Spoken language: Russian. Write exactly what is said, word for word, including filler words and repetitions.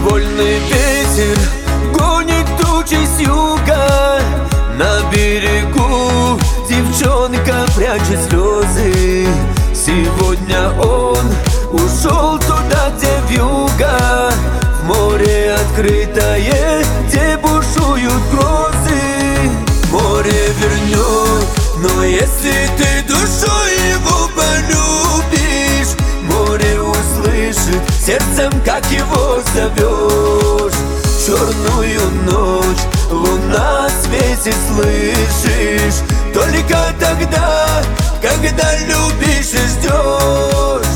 Вольный ветер гонит тучи с юга. На берегу девчонка прячет слезы. Сегодня он ушел туда, где вьюга. В море открытое, где бушуют грозы. Море вернет, но если ты душой его полюбишь, море услышит сердцем, как его зовешь. Черную ночь луна светит, слышишь, только тогда, когда любишь и ждешь.